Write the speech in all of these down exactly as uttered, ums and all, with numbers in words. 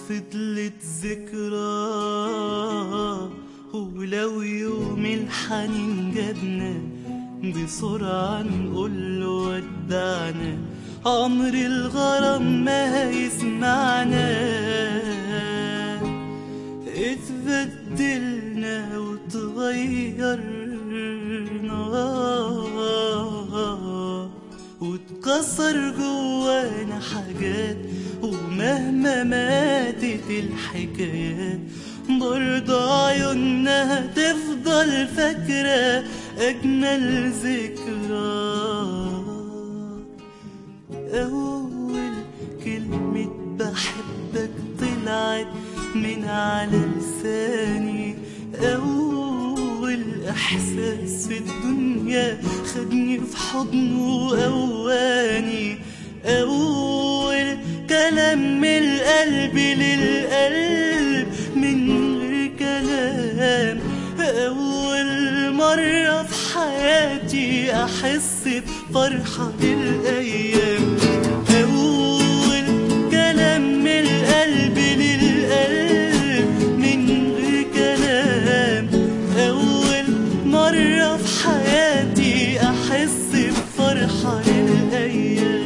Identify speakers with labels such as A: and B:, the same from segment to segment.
A: فضلت ذكرى، ولو يوم الحنين جابنا بسرعة نقول له ودعنا، عمر الغرام ما هيسمعنا. اتبدلنا وتغيرنا واتكسر جوانا حاجات، ومهما ماتت الحكايات برضه عيوننا هتفضل فاكرة أجمل ذكرى. أول كلمة بحبك طلعت من على لساني، أول إحساس في الدنيا خدني في حضنه وقواني، أول كلام من القلب للقلب من غير كلام، أول مرة في حياتي أحس بفرحة للأيام، أول كلام من القلب للقلب من غير كلام، أول مرة في حياتي أحس بفرحة للأيام.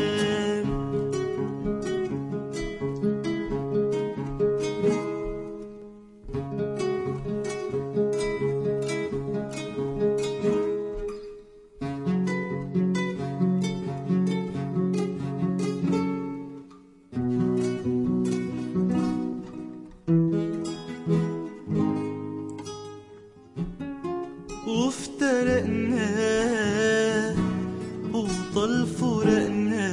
A: وافترقنا وطال فراقنا،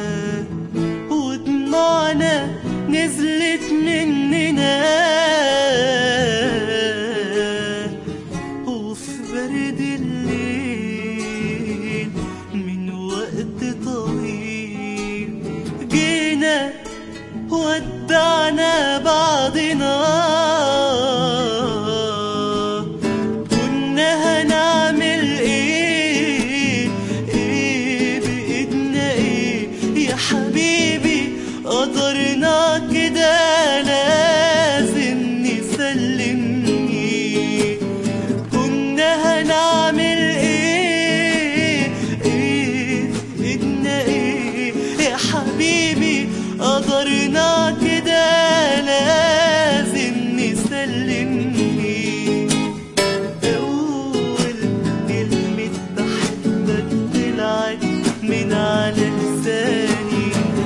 A: ودموعنا نزلت مننا، وفي برد الليل من وقت طويل جينا ودعنا بعضنا. قدرنا كده لازم نسلمني، كنا هنعمل ايه ايه في ايدنا ايه يا حبيبي، قدرنا كده لازم نسلمني. اول كلمة بحبك طلعت من على لساني،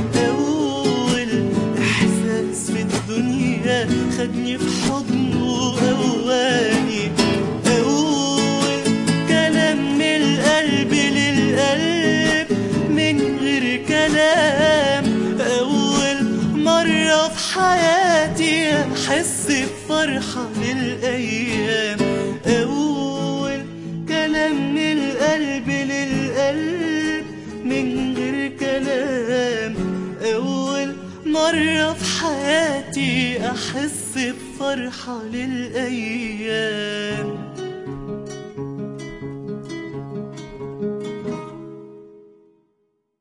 A: خدني في حضنه وقواني، أول كلام من القلب للقلب من غير كلام، أول مرة في حياتي أحس بفرحة للأيام، أول كلام من القلب للقلب من غير كلام، أول مرة في حياتي أحس بفرحة للأيام.